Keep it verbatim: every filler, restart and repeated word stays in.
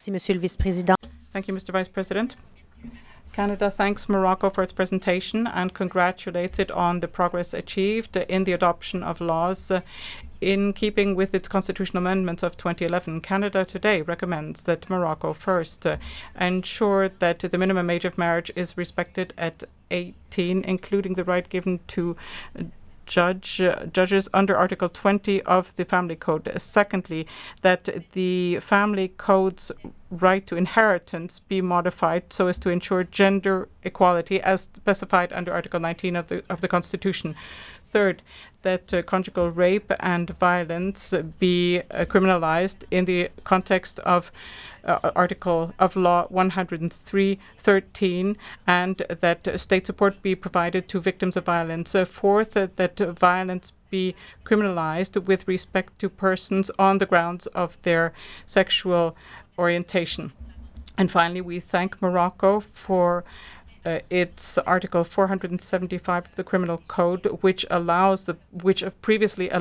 Merci, Monsieur le Vice-président. Thank you, Mister Vice President. Canada thanks Morocco for its presentation and congratulates it on the progress achieved in the adoption of laws uh, in keeping with its constitutional amendments of twenty eleven. Canada today recommends that Morocco first uh, ensure that the minimum age of marriage is respected at eighteen, including the right given to judge uh, judges under Article twenty of the Family Code. Secondly, that the Family Code's right to inheritance be modified so as to ensure gender equality as specified under Article nineteen of the of the Constitution. Third, that uh, conjugal rape and violence be uh, criminalized in the context of uh, Article of Law one hundred three thirteen, and that uh, state support be provided to victims of violence. Uh, fourth, uh, that uh, violence be criminalized with respect to persons on the grounds of their sexual orientation. And finally, we thank Morocco for uh, its Article four hundred seventy-five of the Criminal Code, which allows the which previously